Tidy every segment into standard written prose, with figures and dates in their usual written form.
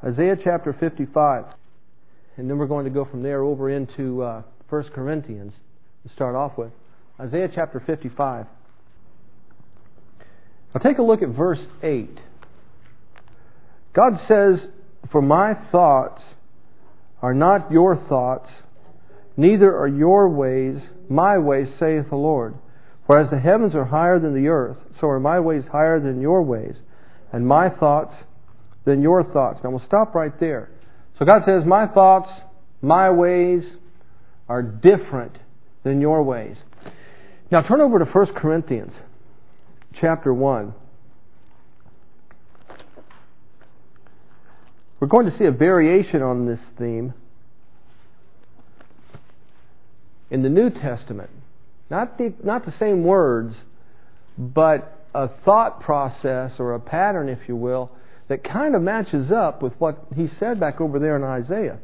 Isaiah chapter 55. And then we're going to go from there over into 1 Corinthians to start off with. Isaiah chapter 55. Now take a look at verse 8. God says, "For my thoughts are not your thoughts, neither are your ways my ways, saith the Lord. For as the heavens are higher than the earth, so are my ways higher than your ways, and my thoughts than your thoughts." Now we'll stop right there. So God says, my thoughts, my ways are different than your ways. Now turn over to 1 Corinthians chapter 1. We're going to see a variation on this theme in the New Testament. Not the same words, but a thought process or a pattern, if you will, that kind of matches up with what he said back over there in Isaiah.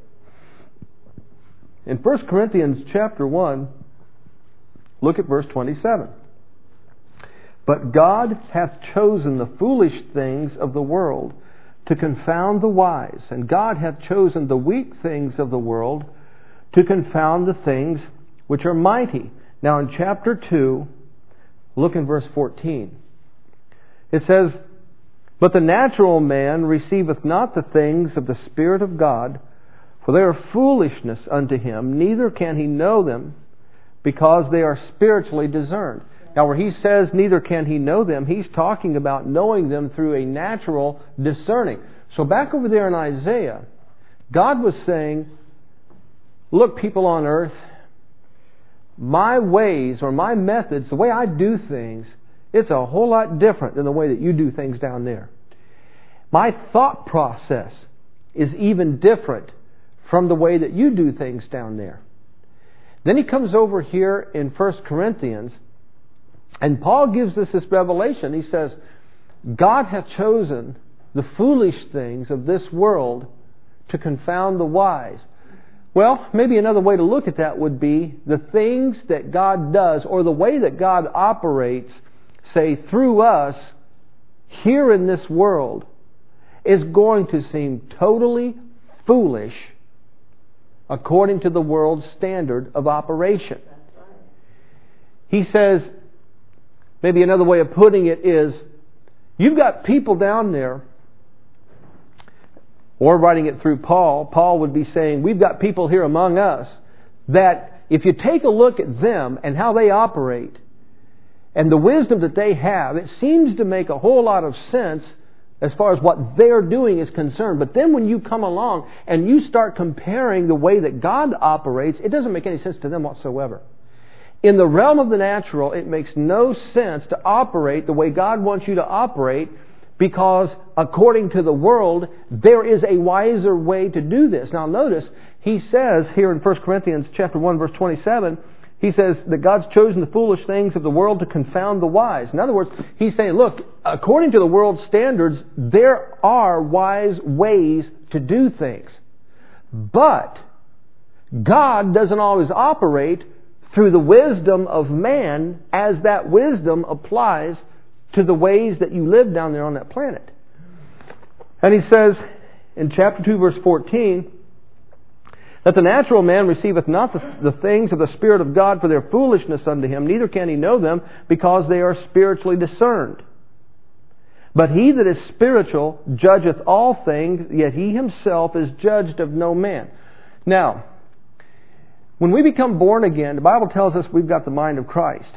In 1 Corinthians chapter 1, look at verse 27. "But God hath chosen the foolish things of the world to confound the wise, and God hath chosen the weak things of the world to confound the things which are mighty." Now in chapter 2, look in verse 14. It says, "But the natural man receiveth not the things of the Spirit of God, for they are foolishness unto him, neither can he know them, because they are spiritually discerned." Now where he says, neither can he know them, he's talking about knowing them through a natural discerning. So back over there in Isaiah, God was saying, look, people on earth, my ways or my methods, the way I do things, it's a whole lot different than the way that you do things down there. My thought process is even different from the way that you do things down there. Then he comes over here in 1 Corinthians, and Paul gives us this revelation. He says, God hath chosen the foolish things of this world to confound the wise. Well, maybe another way to look at that would be the things that God does, or the way that God operates, say, through us here in this world, is going to seem totally foolish according to the world's standard of operation. He says, maybe another way of putting it is, you've got people down there, or writing it through Paul would be saying, we've got people here among us that if you take a look at them and how they operate and the wisdom that they have, it seems to make a whole lot of sense as far as what they're doing is concerned. But then when you come along and you start comparing the way that God operates, it doesn't make any sense to them whatsoever. In the realm of the natural, it makes no sense to operate the way God wants you to operate, because according to the world, there is a wiser way to do this. Now notice, he says here in 1 Corinthians chapter 1, verse 27, he says that God's chosen the foolish things of the world to confound the wise. In other words, he's saying, look, according to the world's standards, there are wise ways to do things. But God doesn't always operate through the wisdom of man as that wisdom applies to the ways that you live down there on that planet. And he says in chapter 2, verse 14, that the natural man receiveth not the things of the Spirit of God, for their foolishness unto him, neither can he know them, because they are spiritually discerned. But he that is spiritual judgeth all things, yet he himself is judged of no man. Now, when we become born again, the Bible tells us we've got the mind of Christ.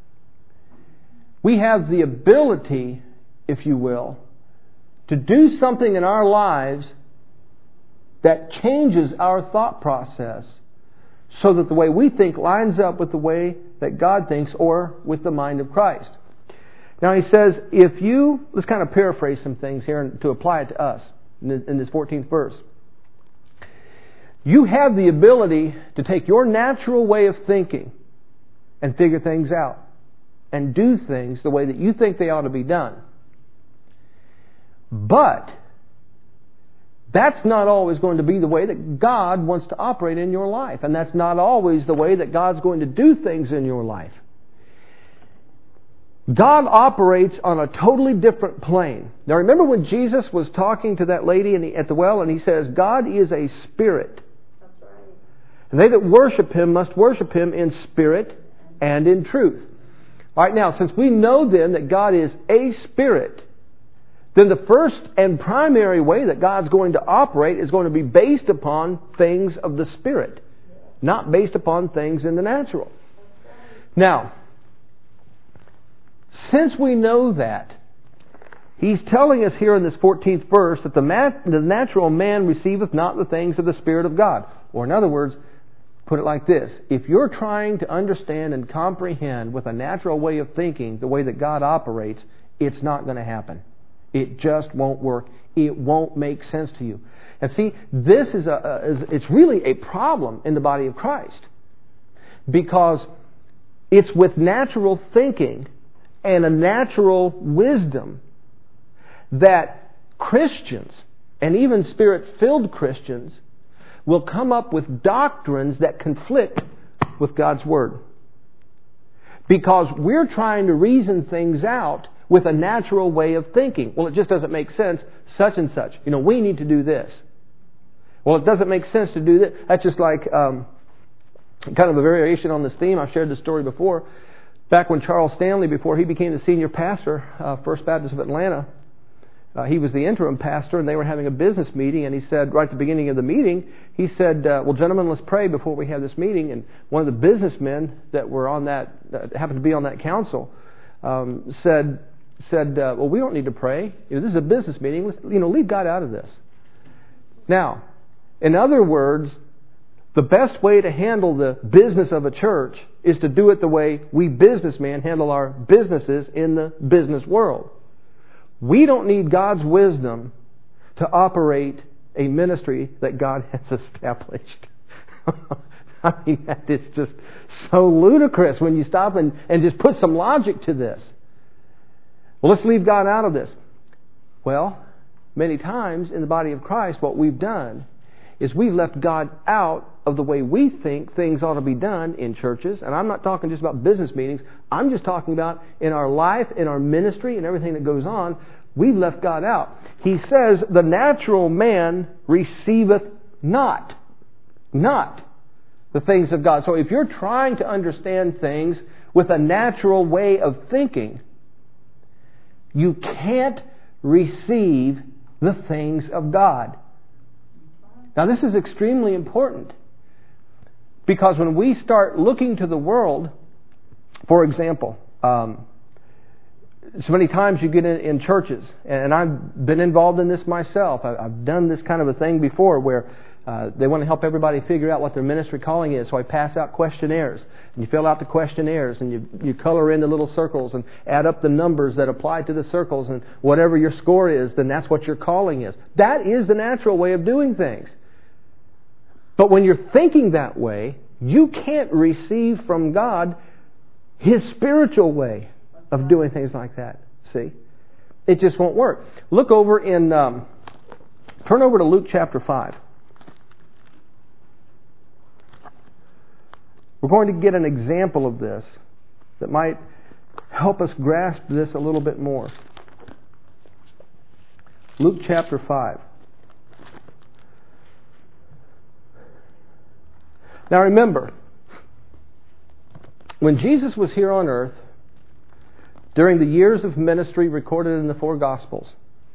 We have the ability, if you will, to do something in our lives that changes our thought process so that the way we think lines up with the way that God thinks, or with the mind of Christ. Now he says, let's kind of paraphrase some things here to apply it to us in this 14th verse. You have the ability to take your natural way of thinking and figure things out and do things the way that you think they ought to be done. But that's not always going to be the way that God wants to operate in your life. And that's not always the way that God's going to do things in your life. God operates on a totally different plane. Now remember when Jesus was talking to that lady at the well and He says, God is a spirit. That's right. And they that worship Him must worship Him in spirit and in truth. All right, now, since we know then that God is a spirit, then the first and primary way that God's going to operate is going to be based upon things of the Spirit, not based upon things in the natural. Now, since we know that, He's telling us here in this 14th verse that the natural man receiveth not the things of the Spirit of God. Or in other words, put it like this. If you're trying to understand and comprehend with a natural way of thinking the way that God operates, it's not going to happen. It just won't work. It won't make sense to you. And see, this it's really a problem in the body of Christ. Because it's with natural thinking and a natural wisdom that Christians, and even Spirit-filled Christians, will come up with doctrines that conflict with God's Word. Because we're trying to reason things out with a natural way of thinking. Well, it just doesn't make sense, such and such. We need to do this. Well, it doesn't make sense to do this. That's just like kind of a variation on this theme. I've shared this story before. Back when Charles Stanley, before he became the senior pastor, First Baptist of Atlanta, he was the interim pastor, and they were having a business meeting, and he said, right at the beginning of the meeting, he said, well, gentlemen, let's pray before we have this meeting. And one of the businessmen that were on that happened to be on that council, said, well, we don't need to pray. This is a business meeting. Let's, leave God out of this. Now, in other words, the best way to handle the business of a church is to do it the way we businessmen handle our businesses in the business world. We don't need God's wisdom to operate a ministry that God has established. I mean, that is just so ludicrous when you stop and just put some logic to this. Well, let's leave God out of this. Well, many times in the body of Christ, what we've done is we've left God out of the way we think things ought to be done in churches. And I'm not talking just about business meetings. I'm just talking about in our life, in our ministry, and everything that goes on. We've left God out. He says, the natural man receiveth not the things of God. So if you're trying to understand things with a natural way of thinking, you can't receive the things of God. Now this is extremely important, because when we start looking to the world, for example, so many times you get in churches, and I've been involved in this myself. I've done this kind of a thing before where they want to help everybody figure out what their ministry calling is. So I pass out questionnaires, and you fill out the questionnaires, and you color in the little circles and add up the numbers that apply to the circles, and whatever your score is, then that's what your calling is. That is the natural way of doing things. But when you're thinking that way, you can't receive from God His spiritual way of doing things like that. See? It just won't work. Look over in, turn over to Luke chapter 5. We're going to get an example of this that might help us grasp this a little bit more. Luke chapter 5. Now remember, when Jesus was here on earth, during the years of ministry recorded in the four Gospels,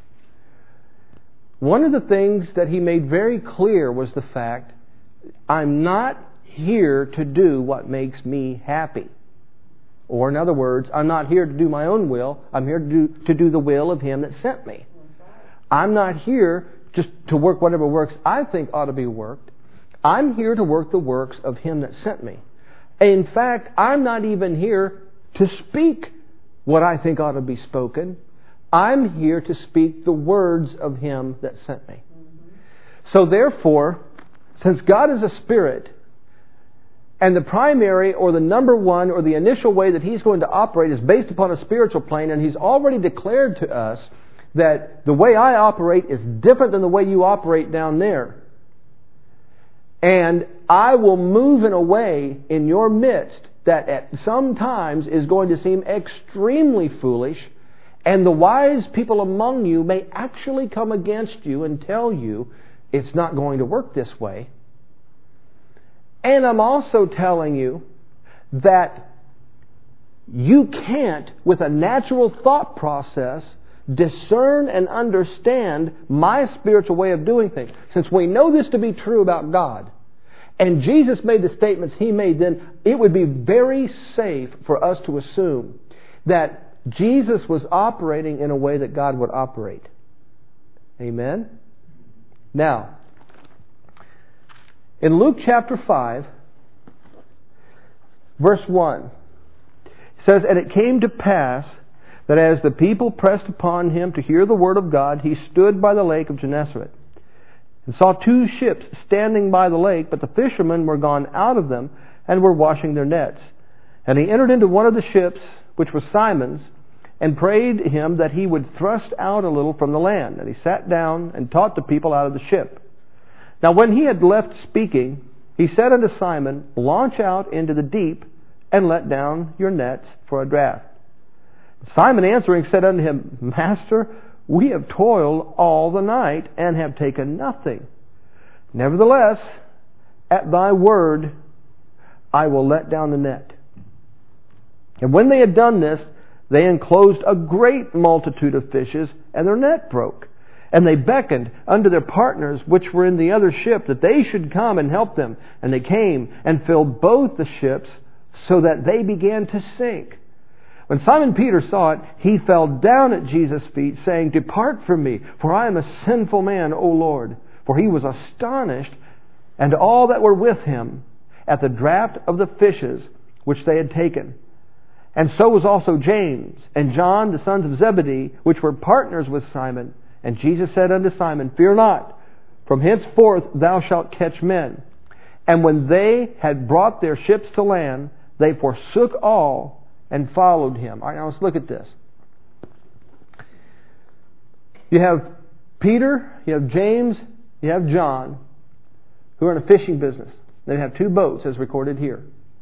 one of the things that He made very clear was the fact, I'm not here to do what makes me happy. Or in other words, I'm not here to do my own will. I'm here to do the will of Him that sent me. I'm not here just to work whatever works I think ought to be worked. I'm here to work the works of Him that sent me. In fact, I'm not even here to speak what I think ought to be spoken. I'm here to speak the words of Him that sent me. So therefore, since God is a spirit, and the primary or the number one or the initial way that He's going to operate is based upon a spiritual plane, and He's already declared to us that the way I operate is different than the way you operate down there. And I will move in a way in your midst that at some times is going to seem extremely foolish, and the wise people among you may actually come against you and tell you it's not going to work this way. And I'm also telling you that you can't, with a natural thought process, discern and understand my spiritual way of doing things. Since we know this to be true about God, and Jesus made the statements He made then, it would be very safe for us to assume that Jesus was operating in a way that God would operate. Amen? Now, in Luke chapter 5, verse 1, it says, "And it came to pass that as the people pressed upon him to hear the word of God, he stood by the lake of Gennesaret, and saw 2 ships standing by the lake, but the fishermen were gone out of them, and were washing their nets. And he entered into one of the ships, which was Simon's, and prayed him that he would thrust out a little from the land. And he sat down and taught the people out of the ship. Now when he had left speaking, he said unto Simon, Launch out into the deep, and let down your nets for a draught. Simon answering said unto him, Master, we have toiled all the night, and have taken nothing. Nevertheless, at thy word, I will let down the net. And when they had done this, they enclosed a great multitude of fishes, and their net broke. And they beckoned unto their partners which were in the other ship, that they should come and help them. And they came and filled both the ships, so that they began to sink. When Simon Peter saw it, he fell down at Jesus' feet, saying, Depart from me, for I am a sinful man, O Lord. For he was astonished, and all that were with him, at the draught of the fishes which they had taken. And so was also James and John, the sons of Zebedee, which were partners with Simon. And Jesus said unto Simon, Fear not, from henceforth thou shalt catch men. And when they had brought their ships to land, they forsook all and followed him. All right, now let's look at this. You have Peter, you have James, you have John, who are in a fishing business. They have 2 boats, as recorded here.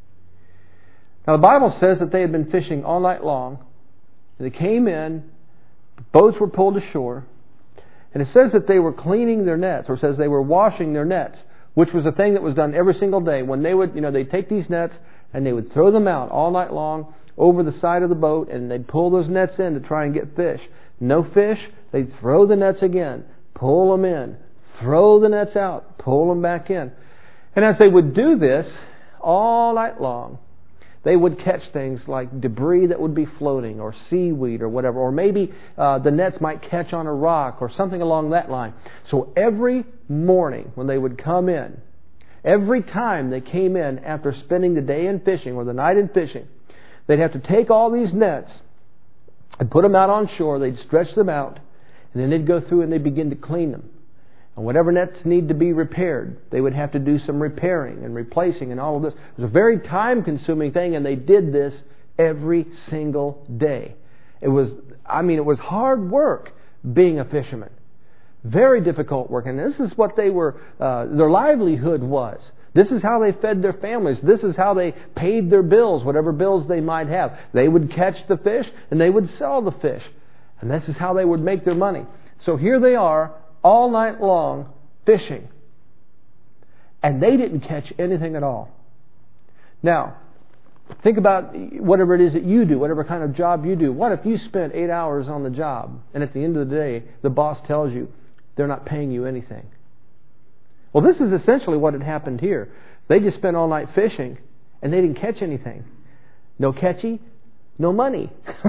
Now the Bible says that they had been fishing all night long. They came in, the boats were pulled ashore, and it says that they were cleaning their nets, or it says they were washing their nets, which was a thing that was done every single day. When they would, they'd take these nets and they would throw them out all night long over the side of the boat, and they'd pull those nets in to try and get fish. No fish, they'd throw the nets again, pull them in, throw the nets out, pull them back in. And as they would do this all night long, they would catch things like debris that would be floating, or seaweed, or whatever, or maybe the nets might catch on a rock, or something along that line. So every morning when they would come in, every time they came in after spending the day in fishing, or the night in fishing, they'd have to take all these nets and put them out on shore. They'd stretch them out, and then they'd go through and they'd begin to clean them. And whatever nets need to be repaired, they would have to do some repairing and replacing and all of this. It was a very time-consuming thing, and they did this every single day. It was hard work being a fisherman. Very difficult work, and this is what they were, their livelihood was. This is how they fed their families. This is how they paid their bills, whatever bills they might have. They would catch the fish, and they would sell the fish. And this is how they would make their money. So here they are, all night long, fishing. And they didn't catch anything at all. Now, think about whatever it is that you do, whatever kind of job you do. What if you spent 8 hours on the job, and at the end of the day, the boss tells you they're not paying you anything? Well, this is essentially what had happened here. They just spent all night fishing, and they didn't catch anything. No catchy, no money.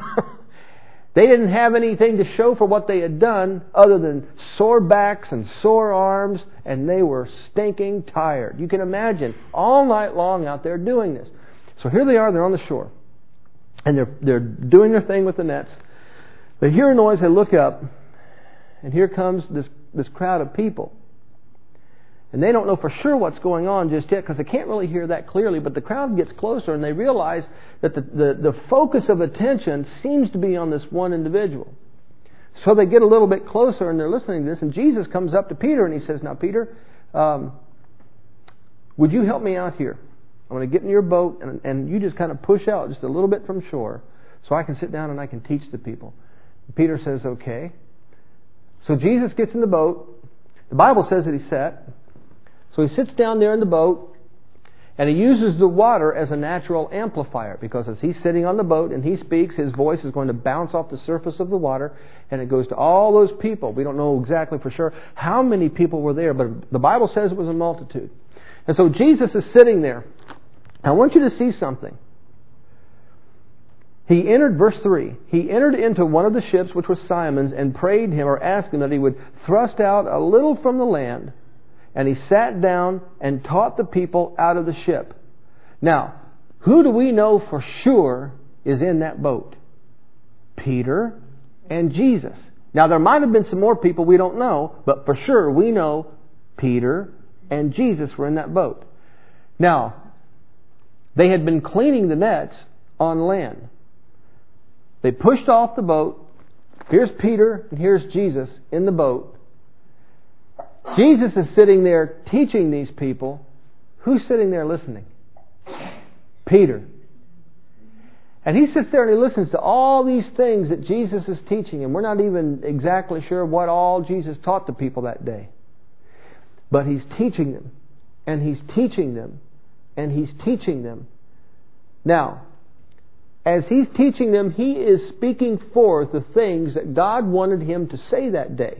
They didn't have anything to show for what they had done other than sore backs and sore arms, and they were stinking tired. You can imagine, all night long out there doing this. So here they are, they're on the shore, and they're doing their thing with the nets. They hear a noise, they look up, and here comes this crowd of people. And they don't know for sure what's going on just yet, because they can't really hear that clearly, but the crowd gets closer and they realize that the focus of attention seems to be on this one individual. So they get a little bit closer and they're listening to this, and Jesus comes up to Peter and he says, Now Peter, would you help me out here? I'm going to get in your boat, and you just kind of push out just a little bit from shore so I can sit down and I can teach the people. Peter says, okay. So Jesus gets in the boat. The Bible says that he sat. So he sits down there in the boat, and he uses the water as a natural amplifier, because as he's sitting on the boat and he speaks, his voice is going to bounce off the surface of the water, and it goes to all those people. We don't know exactly for sure how many people were there, but the Bible says it was a multitude. And so Jesus is sitting there. I want you to see something. He entered, verse 3, he entered into one of the ships, which was Simon's, and prayed him, or asked him, that he would thrust out a little from the land. And he sat down and taught the people out of the ship. Now, who do we know for sure is in that boat? Peter and Jesus. Now, there might have been some more people we don't know, but for sure we know Peter and Jesus were in that boat. Now, they had been cleaning the nets on land. They pushed off the boat. Here's Peter and here's Jesus in the boat. Jesus is sitting there teaching these people. Who's sitting there listening? Peter. And he sits there and he listens to all these things that Jesus is teaching. And we're not even exactly sure what all Jesus taught the people that day. But he's teaching them. And he's teaching them. And he's teaching them. Now, as he's teaching them, he is speaking forth the things that God wanted him to say that day.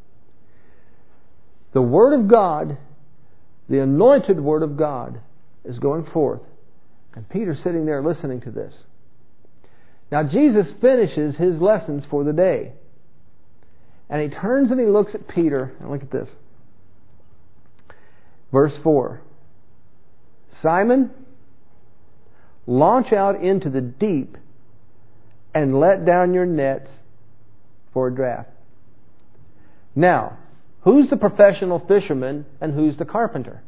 The Word of God, the anointed Word of God, is going forth. And Peter's sitting there listening to this. Now Jesus finishes his lessons for the day. And he turns and he looks at Peter. And look at this. Verse 4. Simon, launch out into the deep and let down your nets for a draught. Now, who's the professional fisherman and who's the carpenter?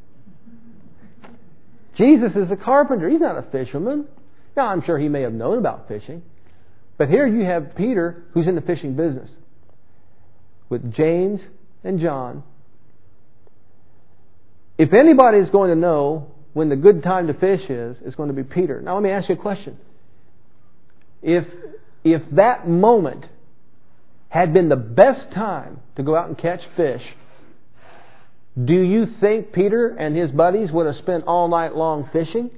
Jesus is a carpenter. He's not a fisherman. Now, I'm sure he may have known about fishing. But here you have Peter, who's in the fishing business, with James and John. If anybody is going to know when the good time to fish is, it's going to be Peter. Now let me ask you a question. If that moment had been the best time to go out and catch fish, do you think Peter and his buddies would have spent all night long fishing?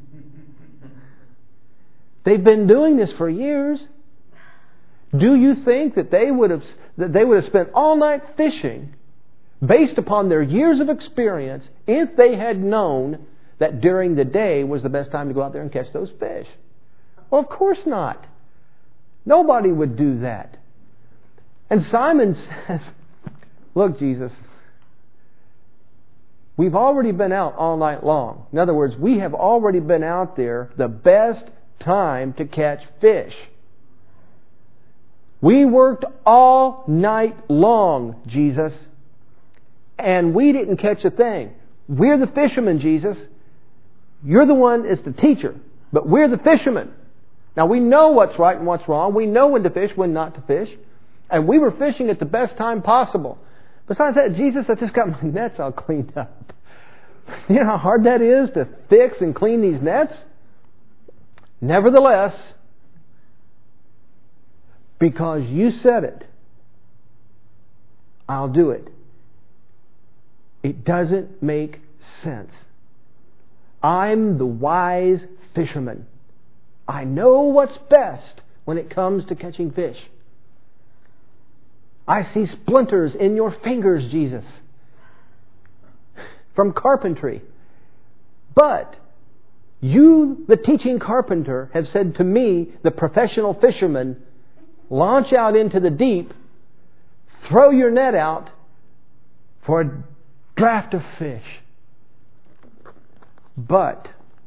They've been doing this for years. Do you think that they would have spent all night fishing based upon their years of experience if they had known that during the day was the best time to go out there and catch those fish? Well, of course not. Nobody would do that. And Simon says, look, Jesus, we've already been out all night long. In other words, we have already been out there the best time to catch fish. We worked all night long, Jesus, and we didn't catch a thing. We're the fishermen, Jesus. You're the one that's the teacher, but we're the fishermen. Now we know what's right and what's wrong. We know when to fish, when not to fish. And we were fishing at the best time possible. Besides that, Jesus, I just got my nets all cleaned up. You know how hard that is to fix and clean these nets? Nevertheless, because you said it, I'll do it. It doesn't make sense. I'm the wise fisherman. I know what's best when it comes to catching fish. I see splinters in your fingers, Jesus, from carpentry. But you, the teaching carpenter, have said to me, the professional fisherman, launch out into the deep, throw your net out for a draft of fish. But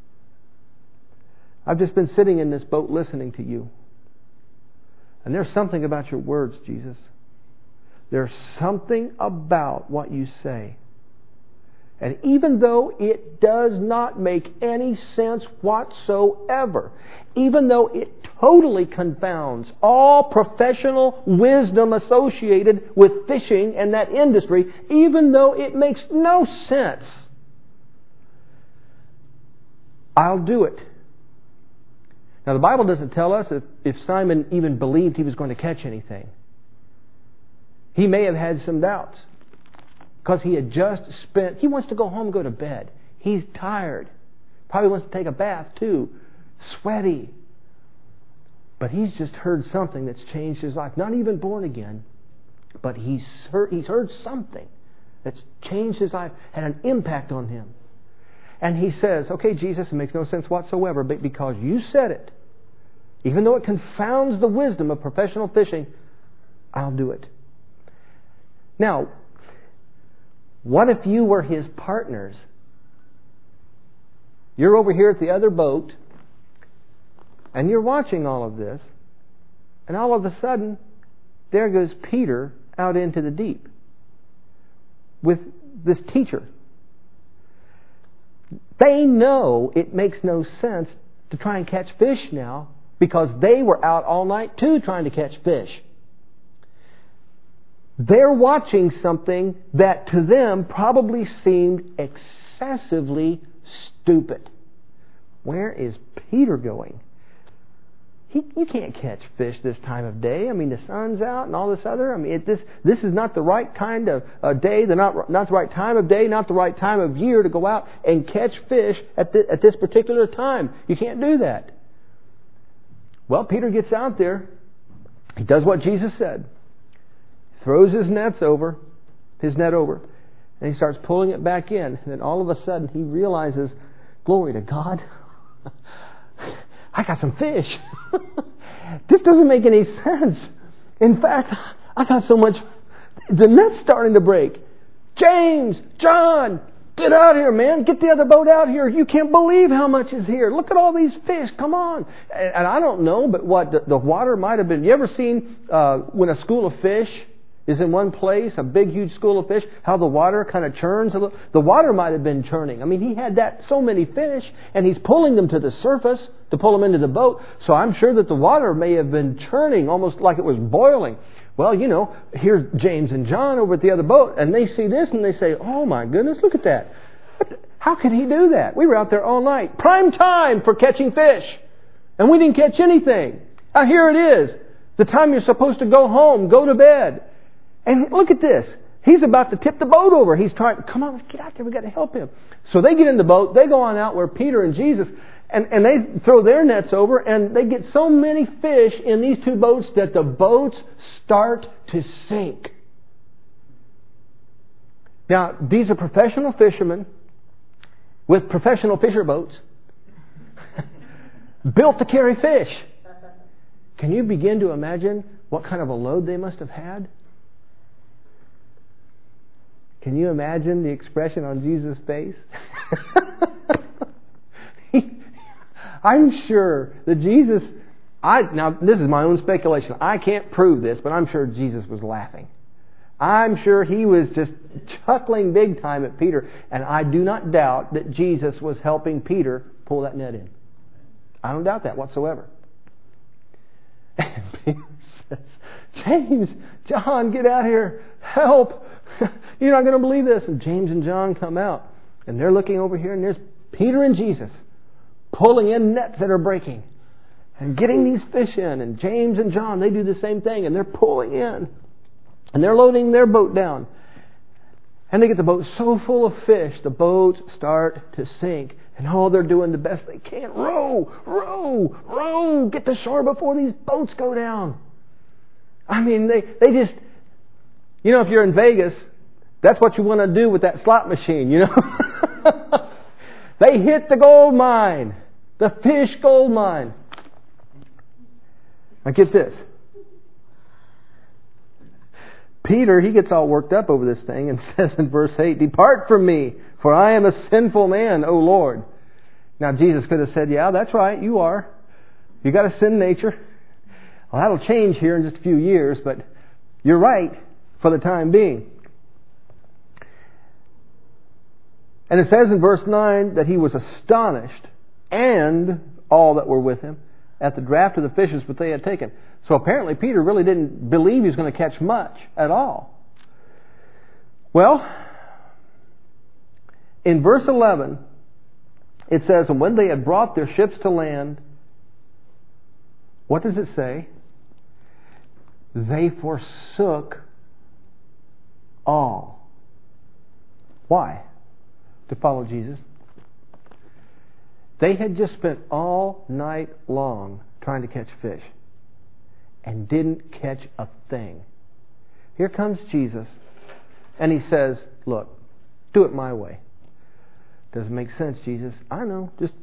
I've just been sitting in this boat listening to you. And there's something about your words, Jesus. There's something about what you say. And even though it does not make any sense whatsoever, even though it totally confounds all professional wisdom associated with fishing and that industry, even though it makes no sense, I'll do it. Now, the Bible doesn't tell us if Simon even believed he was going to catch anything. He may have had some doubts because he had just spent... He wants to go home and go to bed. He's tired. Probably wants to take a bath too. Sweaty. But he's just heard something that's changed his life. Not even born again, but he's heard something that's changed his life, had an impact on him. And he says, okay, Jesus, it makes no sense whatsoever, but because you said it, even though it confounds the wisdom of professional fishing, I'll do it. Now, what if you were his partners? You're over here at the other boat, and you're watching all of this, and all of a sudden, there goes Peter out into the deep with this teacher. They know it makes no sense to try and catch fish now because they were out all night too trying to catch fish. They're watching something that to them probably seemed excessively stupid. Where is Peter going? You can't catch fish this time of day. I mean, the sun's out and all this other. I mean, this is not the right kind of day, not the right time of day, not the right time of year to go out and catch fish at this particular time. You can't do that. Well, Peter gets out there. He does what Jesus said. Throws his net over, and he starts pulling it back in. And then all of a sudden he realizes, glory to God, I got some fish. This doesn't make any sense. In fact, I got so much, the net's starting to break. James, John, get out here, man. Get the other boat out here. You can't believe how much is here. Look at all these fish. Come on. And I don't know, but what the water might have been. You ever seen when a school of fish is in one place, a big, huge school of fish, how the water kind of churns a little? The water might have been churning. I mean, he had so many fish, and he's pulling them to the surface to pull them into the boat. So I'm sure that the water may have been churning, almost like it was boiling. Well, you know, here's James and John over at the other boat, and they see this, and they say, oh my goodness, look at that. How could he do that? We were out there all night. Prime time for catching fish. And we didn't catch anything. Now here it is. The time you're supposed to go home, go to bed. And look at this. He's about to tip the boat over. He's trying, come on, let's get out there. We've got to help him. So they get in the boat. They go on out where Peter and Jesus, and they throw their nets over, and they get so many fish in these two boats that the boats start to sink. Now, these are professional fishermen with professional fisher boats built to carry fish. Can you begin to imagine what kind of a load they must have had? Can you imagine the expression on Jesus' face? I'm sure that Jesus... now, this is my own speculation. I can't prove this, but I'm sure Jesus was laughing. I'm sure he was just chuckling big time at Peter. And I do not doubt that Jesus was helping Peter pull that net in. I don't doubt that whatsoever. And Peter says, James, John, get out here. Help. You're not going to believe this. And James and John come out. And they're looking over here, and there's Peter and Jesus pulling in nets that are breaking and getting these fish in. And James and John, they do the same thing, and they're pulling in. And they're loading their boat down. And they get the boat so full of fish, the boats start to sink. And all they're doing the best they can. Row, row, row. Get to shore before these boats go down. I mean, they just... You know, if you're in Vegas, that's what you want to do with that slot machine, you know. They hit the gold mine. The fish gold mine. Now get this. Peter, he gets all worked up over this thing and says in verse 8, "Depart from me, for I am a sinful man, O Lord." Now Jesus could have said, yeah, that's right, you are. You got a sin nature. Well, that'll change here in just a few years, but you're right for the time being. And it says in verse 9 that he was astonished, and all that were with him, at the draught of the fishes which they had taken. So apparently Peter really didn't believe he was going to catch much at all. Well, in verse 11, it says, and when they had brought their ships to land, what does it say? They forsook all. Why? To follow Jesus. They had just spent all night long trying to catch fish and didn't catch a thing. Here comes Jesus, and He says, look, do it my way. Doesn't make sense, Jesus. I know. Just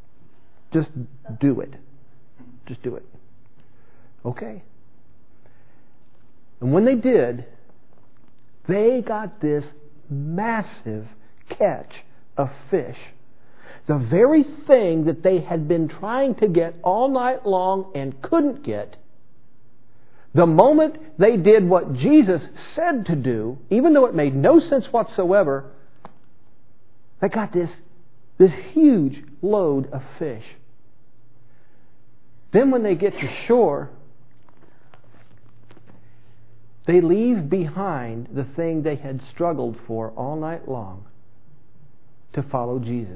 do it. Just do it. Okay. And when they did, they got this massive catch of fish. The very thing that they had been trying to get all night long and couldn't get, the moment they did what Jesus said to do, even though it made no sense whatsoever, they got this huge load of fish. Then when they get to shore, they leave behind the thing they had struggled for all night long to follow Jesus.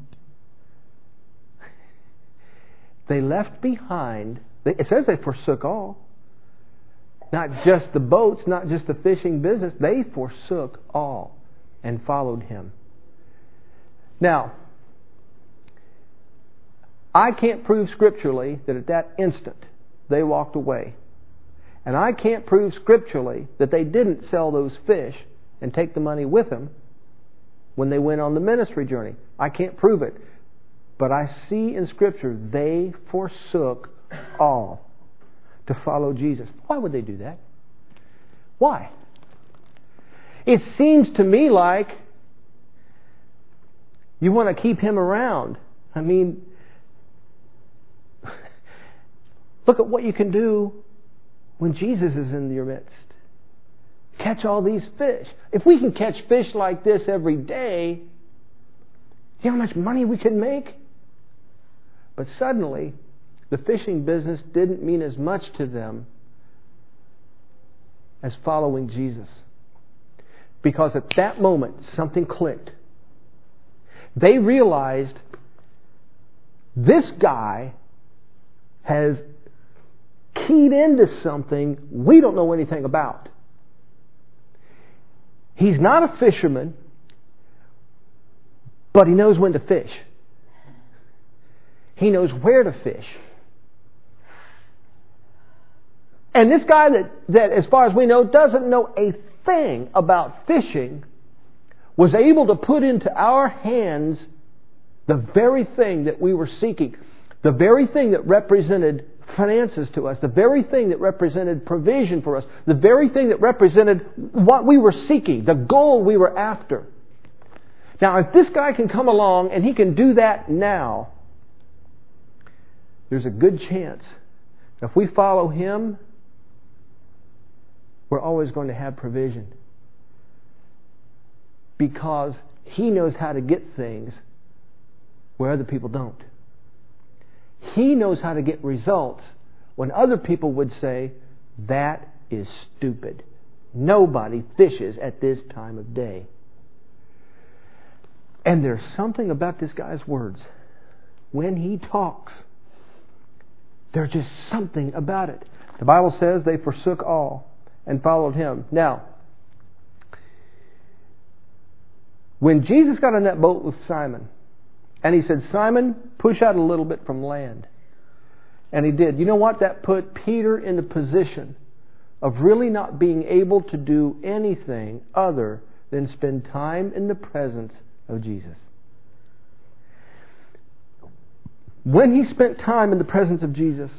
They left behind, it says they forsook all. Not just the boats, not just the fishing business. They forsook all and followed Him. Now, I can't prove scripturally that at that instant they walked away. And I can't prove scripturally that they didn't sell those fish and take the money with them when they went on the ministry journey. I can't prove it. But I see in Scripture they forsook all to follow Jesus. Why would they do that? Why? It seems to me like you want to keep Him around. I mean, look at what you can do when Jesus is in your midst. Catch all these fish. If we can catch fish like this every day, do you know how much money we could make? But suddenly, the fishing business didn't mean as much to them as following Jesus. Because at that moment, something clicked. They realized this guy has keyed into something we don't know anything about. He's not a fisherman, but he knows when to fish. He knows where to fish. And this guy that, as far as we know, doesn't know a thing about fishing, was able to put into our hands the very thing that we were seeking, the very thing that represented finances to us, the very thing that represented provision for us, the very thing that represented what we were seeking, the goal we were after. Now, if this guy can come along and he can do that now, there's a good chance if we follow Him, we're always going to have provision. Because He knows how to get things where other people don't. He knows how to get results when other people would say, that is stupid. Nobody fishes at this time of day. And there's something about this guy's words. When he talks, there's just something about it. The Bible says they forsook all and followed Him. Now, when Jesus got in that boat with Simon, and He said, Simon, push out a little bit from land. And he did. You know what? That put Peter in the position of really not being able to do anything other than spend time in the presence of Jesus. When he spent time in the presence of Jesus,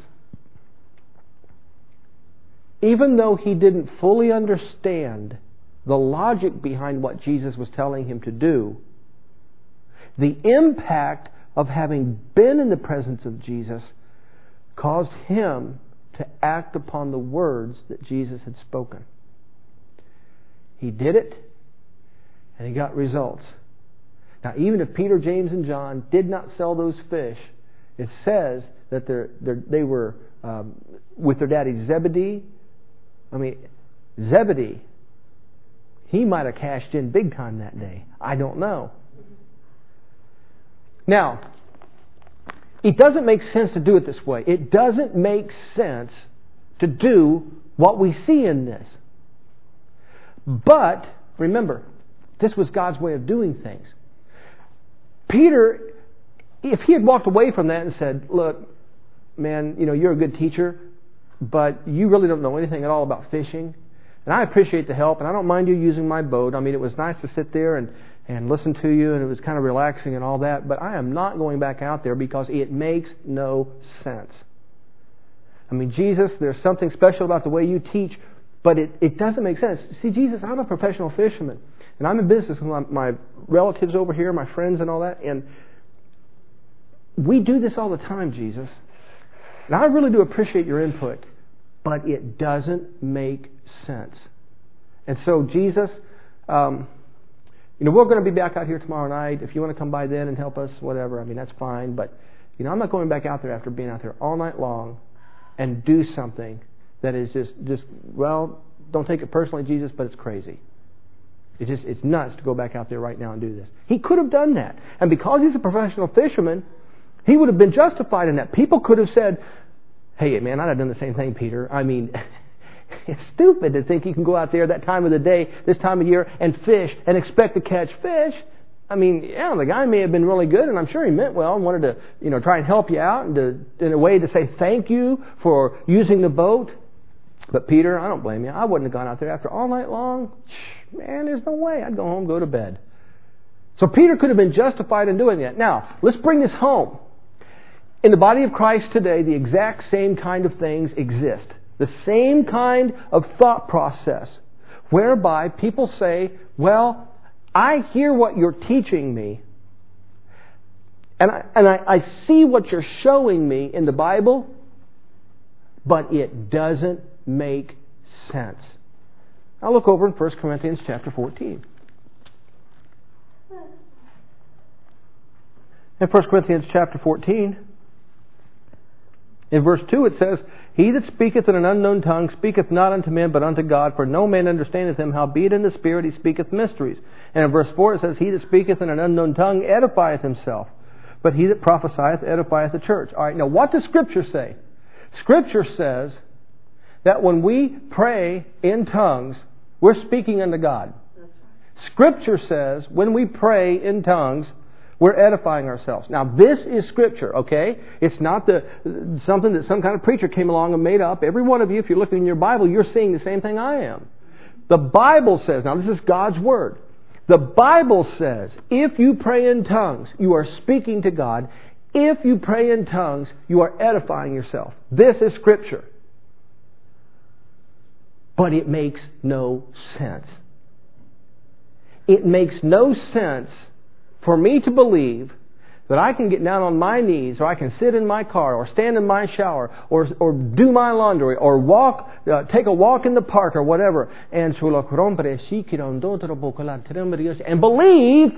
even though he didn't fully understand the logic behind what Jesus was telling him to do, the impact of having been in the presence of Jesus caused him to act upon the words that Jesus had spoken. He did it, and he got results. Now, even if Peter, James, and John did not sell those fish, it says that they were with their daddy Zebedee. I mean, Zebedee, he might have cashed in big time that day. I don't know. Now, it doesn't make sense to do it this way. It doesn't make sense to do what we see in this. But, remember, this was God's way of doing things. Peter, if he had walked away from that and said, look, man, you're a good teacher, but you really don't know anything at all about fishing. And I appreciate the help, and I don't mind you using my boat. I mean, it was nice to sit there and listen to you, and it was kind of relaxing and all that, but I am not going back out there because it makes no sense. I mean, Jesus, there's something special about the way you teach, but it doesn't make sense. See, Jesus, I'm a professional fisherman, and I'm in business with my relatives over here, my friends and all that, and we do this all the time, Jesus. And I really do appreciate your input, but it doesn't make sense. And so, Jesus, we're going to be back out here tomorrow night. If you want to come by then and help us, whatever, I mean, that's fine. But, I'm not going back out there after being out there all night long and do something that is just well, don't take it personally, Jesus, but it's crazy. It's nuts to go back out there right now and do this. He could have done that. And because he's a professional fisherman, he would have been justified in that. People could have said, hey, man, I'd have done the same thing, Peter. I mean, it's stupid to think you can go out there that time of the day, this time of year, and fish and expect to catch fish. I mean, yeah, the guy may have been really good, and I'm sure he meant well and wanted to, try and help you out and in a way to say thank you for using the boat. But Peter, I don't blame you. I wouldn't have gone out there after all night long. Man, there's no way. I'd go home, go to bed. So Peter could have been justified in doing that. Now, let's bring this home. In the body of Christ today, the exact same kind of things exist. The same kind of thought process whereby people say, well, I hear what you're teaching me, and I see what you're showing me in the Bible, but it doesn't make sense. Now look over in 1 Corinthians chapter 14. In 1 Corinthians chapter 14, in verse 2 it says, He that speaketh in an unknown tongue speaketh not unto men, but unto God, for no man understandeth him, howbeit in the Spirit he speaketh mysteries. And in verse 4 it says, He that speaketh in an unknown tongue edifieth himself, but he that prophesieth edifieth the church. All right, now what does Scripture say? Scripture says that when we pray in tongues, we're speaking unto God. Scripture says when we pray in tongues, we're edifying ourselves. Now, this is Scripture, okay? It's not something that some kind of preacher came along and made up. Every one of you, if you're looking in your Bible, you're seeing the same thing I am. The Bible says, now this is God's Word. The Bible says, if you pray in tongues, you are speaking to God. If you pray in tongues, you are edifying yourself. This is Scripture. But it makes no sense. It makes no sense for me to believe that I can get down on my knees, or I can sit in my car, or stand in my shower, or do my laundry, or take a walk in the park, or whatever, and believe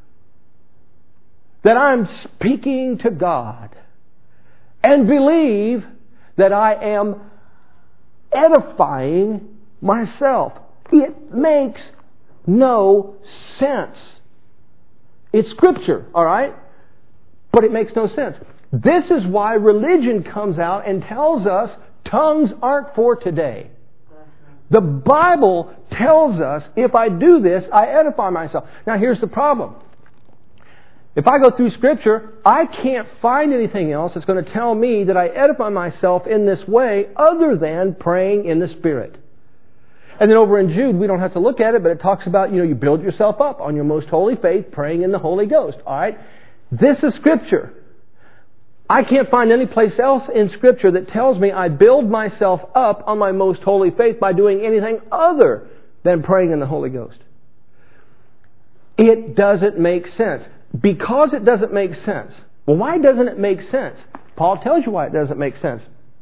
that I'm speaking to God, and believe that I am edifying myself. It makes no sense. It's Scripture, all right? But it makes no sense. This is why religion comes out and tells us tongues aren't for today. The Bible tells us if I do this, I edify myself. Now here's the problem. If I go through Scripture, I can't find anything else that's going to tell me that I edify myself in this way other than praying in the Spirit. And then over in Jude, we don't have to look at it, but it talks about, you build yourself up on your most holy faith, praying in the Holy Ghost. All right? This is Scripture. I can't find any place else in Scripture that tells me I build myself up on my most holy faith by doing anything other than praying in the Holy Ghost. It doesn't make sense. Because it doesn't make sense. Well, why doesn't it make sense? Paul tells you why it doesn't make sense.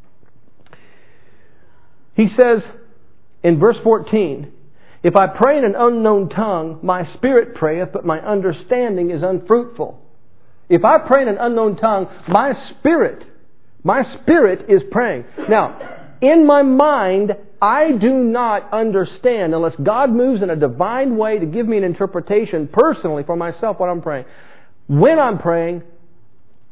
He says in verse 14, If I pray in an unknown tongue, my spirit prayeth, but my understanding is unfruitful. If I pray in an unknown tongue, my spirit is praying. Now, in my mind, I do not understand unless God moves in a divine way to give me an interpretation personally for myself what I'm praying. When I'm praying,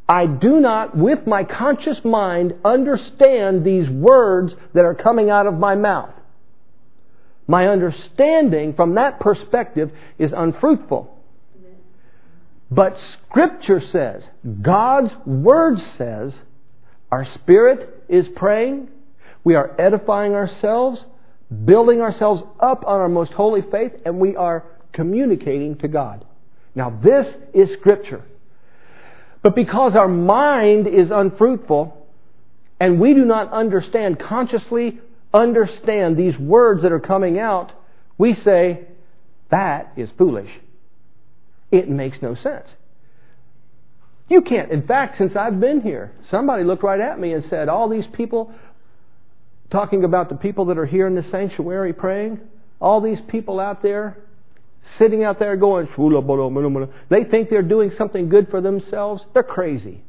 I do not, with my conscious mind, understand these words that are coming out of my mouth. My understanding from that perspective is unfruitful. But Scripture says, God's Word says, our spirit is praying, we are edifying ourselves, building ourselves up on our most holy faith, and we are communicating to God. Now this is Scripture. But because our mind is unfruitful, and we do not consciously understand these words that are coming out, we say, that is foolish. It makes no sense. You can't. In fact, since I've been here, somebody looked right at me and said, all these people, talking about the people that are here in the sanctuary praying, all these people out there, sitting out there going, they think they're doing something good for themselves. They're crazy.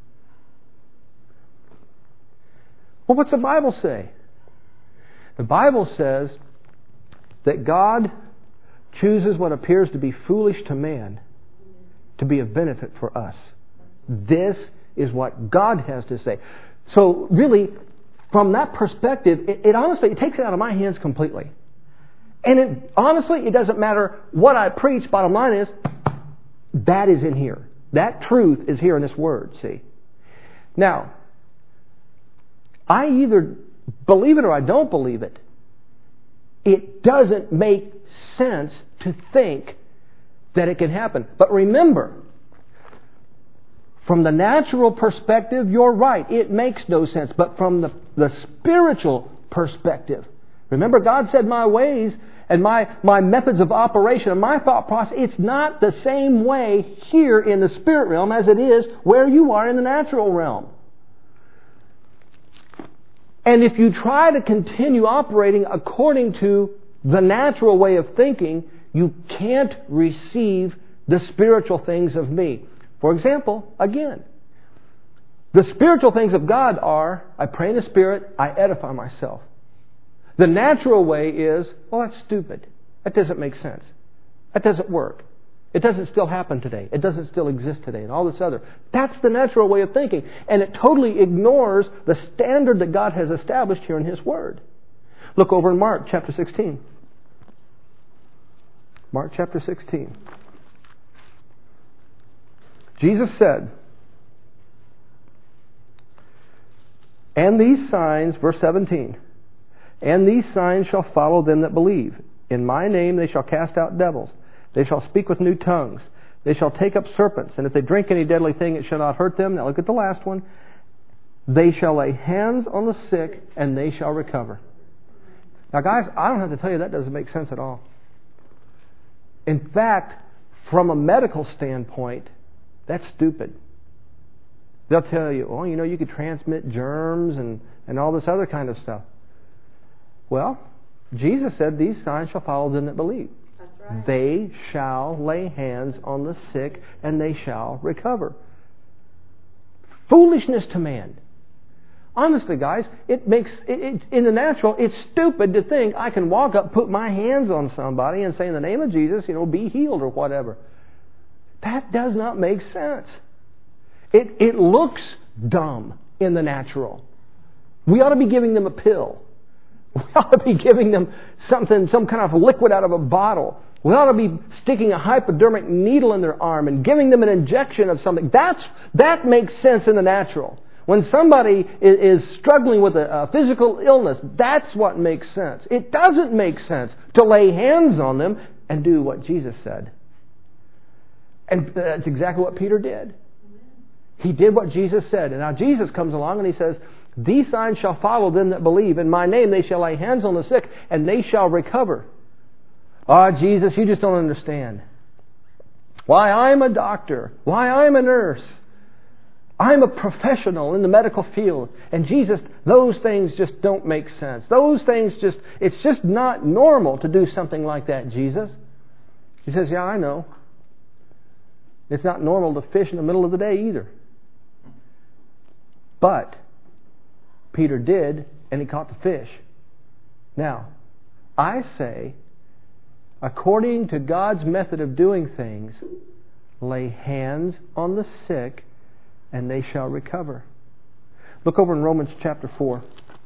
Well, what's the Bible say? The Bible says that God chooses what appears to be foolish to man to be of benefit for us. This is what God has to say. So really, from that perspective, it honestly takes it out of my hands completely. And honestly, it doesn't matter what I preach. Bottom line is, that is in here. That truth is here in this Word, see. Now, I either believe it or I don't believe it. It doesn't make sense to think that it can happen. But remember, from the natural perspective, you're right. It makes no sense. But from the spiritual perspective, remember God said my ways and my methods of operation and my thought process, it's not the same way here in the spirit realm as it is where you are in the natural realm. And if you try to continue operating according to the natural way of thinking, you can't receive the spiritual things of me. For example, again, the spiritual things of God are, I pray in the Spirit, I edify myself. The natural way is, well, that's stupid. That doesn't make sense. That doesn't work. It doesn't still happen today. It doesn't still exist today and all this other. That's the natural way of thinking. And it totally ignores the standard that God has established here in His Word. Look over in Mark chapter 16. Mark chapter 16. Jesus said, and these signs, verse 17, and these signs shall follow them that believe. In my name they shall cast out devils. They shall speak with new tongues. They shall take up serpents. And if they drink any deadly thing, it shall not hurt them. Now look at the last one. They shall lay hands on the sick, and they shall recover. Now guys, I don't have to tell you that doesn't make sense at all. In fact, from a medical standpoint, that's stupid. They'll tell you, oh, you know, you could transmit germs and all this other kind of stuff. Well, Jesus said, these signs shall follow them that believe. That's right. They shall lay hands on the sick and they shall recover. Foolishness to man. Honestly, guys, it makes in the natural, it's stupid to think I can walk up, put my hands on somebody and say, in the name of Jesus, be healed or whatever. That does not make sense. It looks dumb in the natural. We ought to be giving them a pill. We ought to be giving them some kind of liquid out of a bottle. We ought to be sticking a hypodermic needle in their arm and giving them an injection of something. That makes sense in the natural. When somebody is struggling with a physical illness, that's what makes sense. It doesn't make sense to lay hands on them and do what Jesus said. And that's exactly what Peter did. He did what Jesus said. And now Jesus comes along and He says, these signs shall follow them that believe. In my name they shall lay hands on the sick and they shall recover. Ah, Jesus, you just don't understand. Why, I'm a doctor. Why, I'm a nurse. I'm a professional in the medical field. And Jesus, those things just don't make sense. Those things it's just not normal to do something like that, Jesus. He says, yeah, I know. It's not normal to fish in the middle of the day either. But Peter did, and he caught the fish. Now, I say, according to God's method of doing things, lay hands on the sick, and they shall recover. Look over in Romans chapter 4.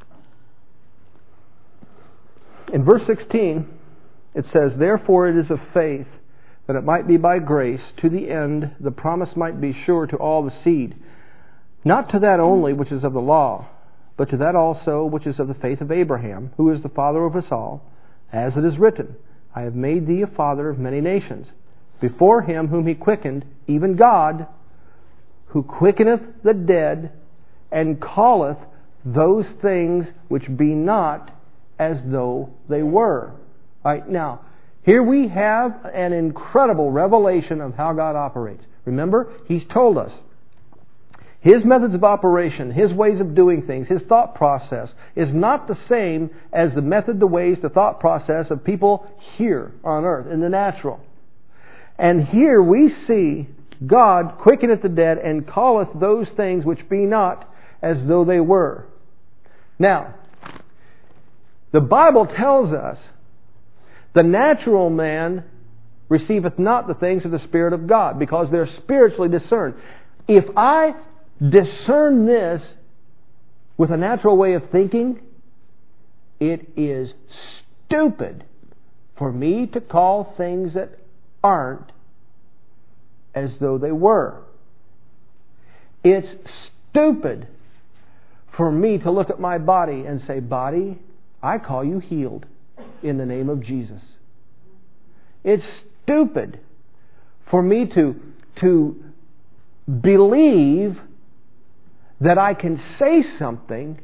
In verse 16, it says, "Therefore it is of faith, that it might be by grace, to the end the promise might be sure to all the seed, not to that only which is of the law, but to that also which is of the faith of Abraham, who is the father of us all, as it is written, I have made thee a father of many nations, before him whom he quickened, even God, who quickeneth the dead, and calleth those things which be not as though they were." All right, now, here we have an incredible revelation of how God operates. Remember, He's told us His methods of operation, His ways of doing things, His thought process is not the same as the method, the ways, the thought process of people here on earth, in the natural. And here we see God quickeneth the dead and calleth those things which be not as though they were. Now, the Bible tells us the natural man receiveth not the things of the Spirit of God, because they're spiritually discerned. If I discern this with a natural way of thinking, it is stupid for me to call things that aren't as though they were. It's stupid for me to look at my body and say, "Body, I call you healed in the name of Jesus." It's stupid for me to believe that I can say something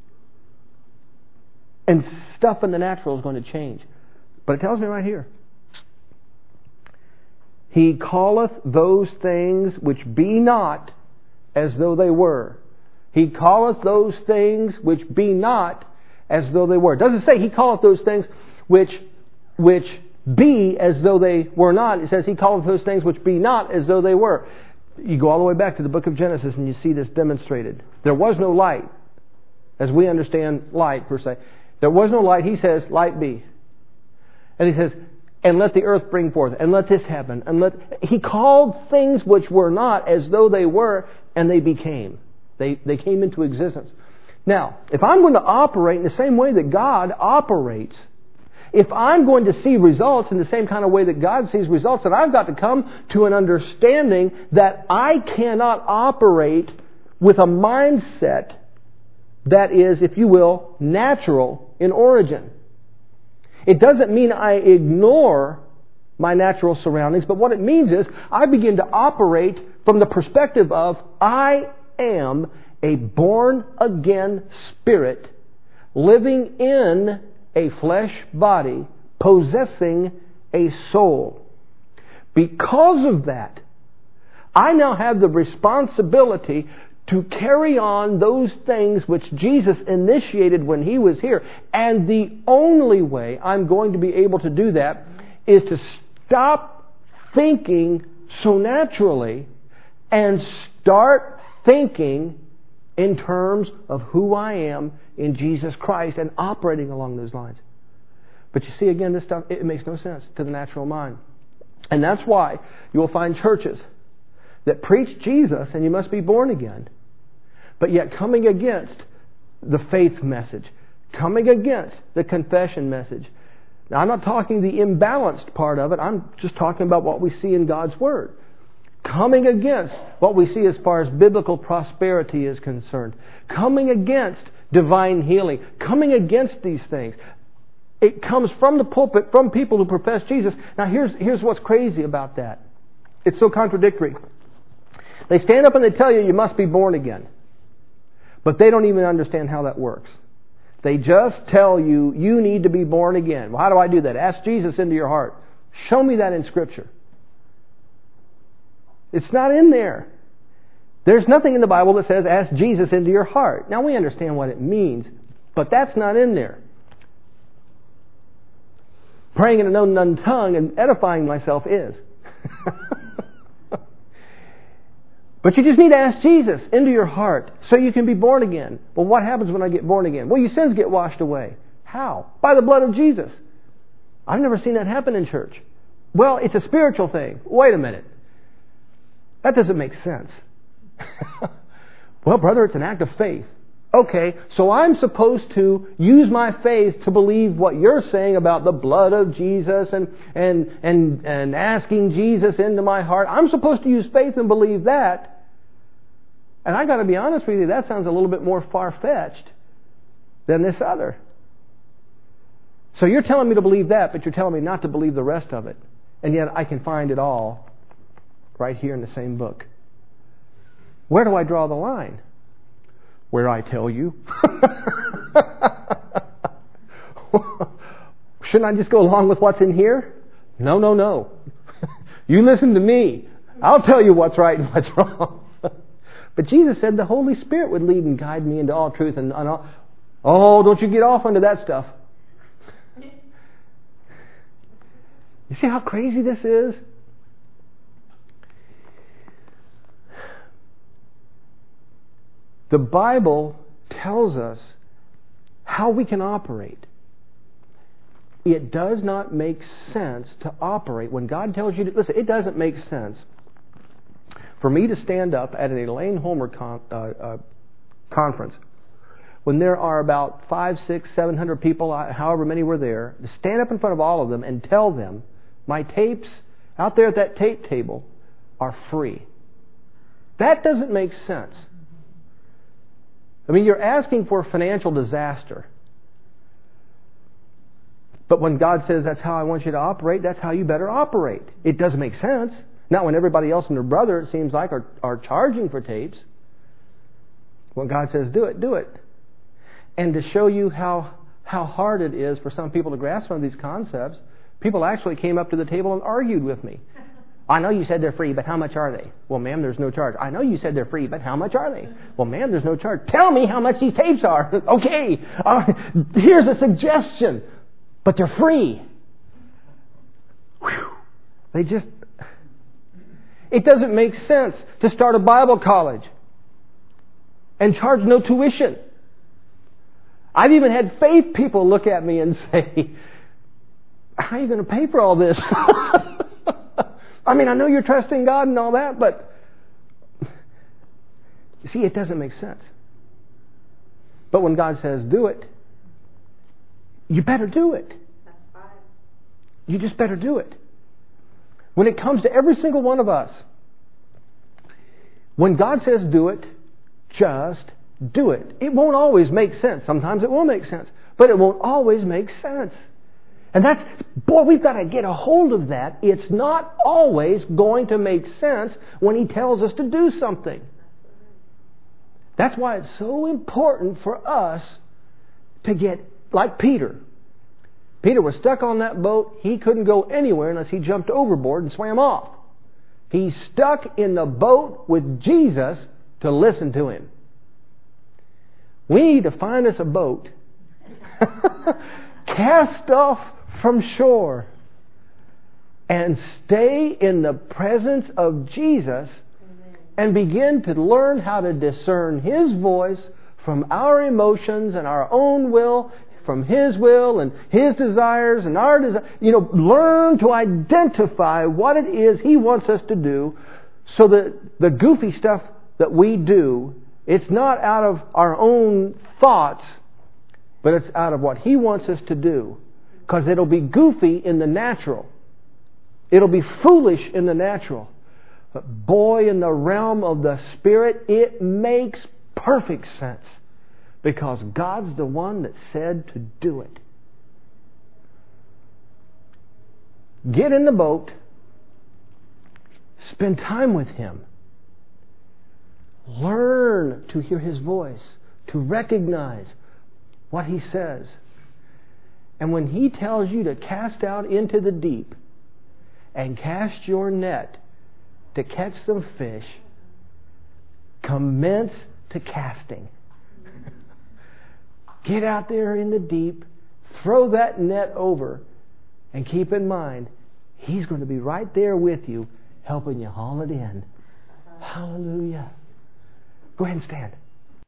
and stuff in the natural is going to change. But it tells me right here, He calleth those things which be not as though they were. He calleth those things which be not as though they were. It doesn't say He calleth those things which be as though they were not. It says He calleth those things which be not as though they were. You go all the way back to the book of Genesis and you see this demonstrated. There was no light, as we understand light per se. There was no light. He says, "Light be." And He says, "And let the earth bring forth, and let this happen." He called things which were not as though they were, and they became. They came into existence. Now, if I'm going to operate in the same way that God operates, if I'm going to see results in the same kind of way that God sees results, then I've got to come to an understanding that I cannot operate with a mindset that is, if you will, natural in origin. It doesn't mean I ignore my natural surroundings, but what it means is I begin to operate from the perspective of I am a born-again spirit living in a flesh body, possessing a soul. Because of that, I now have the responsibility to carry on those things which Jesus initiated when He was here. And the only way I'm going to be able to do that is to stop thinking so naturally and start thinking in terms of who I am in Jesus Christ and operating along those lines. But you see, again, this stuff, it makes no sense to the natural mind. And that's why you will find churches that preach Jesus and you must be born again, but yet coming against the faith message, coming against the confession message. Now, I'm not talking the imbalanced part of it. I'm just talking about what we see in God's Word. Coming against what we see as far as biblical prosperity is concerned. Coming against divine healing. Coming against these things. It comes from the pulpit, from people who profess Jesus. Now here's what's crazy about that. It's so contradictory. They stand up and they tell you you must be born again. But they don't even understand how that works. They just tell you you need to be born again. Well, how do I do that? Ask Jesus into your heart. Show me that in Scripture. It's not in there. There's nothing in the Bible that says ask Jesus into your heart. Now we understand what it means, but that's not in there. Praying in an unknown tongue and edifying myself is. But you just need to ask Jesus into your heart so you can be born again. Well, what happens when I get born again? Well, your sins get washed away. How? By the blood of Jesus. I've never seen that happen in church. Well, it's a spiritual thing. Wait a minute. That doesn't make sense. Well, brother, it's an act of faith. Okay, so I'm supposed to use my faith to believe what you're saying about the blood of Jesus and asking Jesus into my heart. I'm supposed to use faith and believe that. And I got to be honest with you, that sounds a little bit more far-fetched than this other. So you're telling me to believe that, but you're telling me not to believe the rest of it. And yet I can find it all right here in the same book. Where do I draw the line? Where I tell you. Shouldn't I just go along with what's in here? No. You listen to me. I'll tell you what's right and what's wrong. But Jesus said the Holy Spirit would lead and guide me into all truth. And all. Oh, don't you get off into that stuff. You see how crazy this is? The Bible tells us how we can operate. It does not make sense to operate. When God tells you to... Listen, it doesn't make sense for me to stand up at an Elaine Homer conference when there are about 500, 600, 700 people, however many were there, to stand up in front of all of them and tell them my tapes out there at that tape table are free. That doesn't make sense. I mean, you're asking for financial disaster. But when God says that's how I want you to operate, that's how you better operate. It doesn't make sense. Not when everybody else and their brother, it seems like, are charging for tapes. When God says do it, do it. And to show you how hard it is for some people to grasp some of these concepts, people actually came up to the table and argued with me. I know you said they're free, but how much are they? Well, ma'am, there's no charge. I know you said they're free, but how much are they? Well, ma'am, there's no charge. Tell me how much these tapes are. Okay, here's a suggestion, but they're free. Whew. It doesn't make sense to start a Bible college and charge no tuition. I've even had faith people look at me and say, how are you going to pay for all this? I mean, I know you're trusting God and all that, but you see, it doesn't make sense. But when God says do it, you better do it. That's fine. You just better do it. When it comes to every single one of us, when God says do it, just do it. It won't always make sense. Sometimes it will make sense, but it won't always make sense. And we've got to get a hold of that. It's not always going to make sense when He tells us to do something. That's why it's so important for us to get like Peter. Peter was stuck on that boat. He couldn't go anywhere unless he jumped overboard and swam off. He's stuck in the boat with Jesus to listen to Him. We need to find us a boat, cast off from shore, and stay in the presence of Jesus and begin to learn how to discern His voice from our emotions and our own will, from His will and His desires and our desires. Learn to identify what it is He wants us to do, so that the goofy stuff that we do, it's not out of our own thoughts, but it's out of what He wants us to do. Because it'll be goofy in the natural. It'll be foolish in the natural. But boy, in the realm of the Spirit, it makes perfect sense. Because God's the one that said to do it. Get in the boat. Spend time with Him. Learn to hear His voice. To recognize what He says. And when He tells you to cast out into the deep and cast your net to catch some fish, commence to casting. Get out there in the deep, throw that net over, and keep in mind, He's going to be right there with you, helping you haul it in. Hallelujah. Go ahead and stand.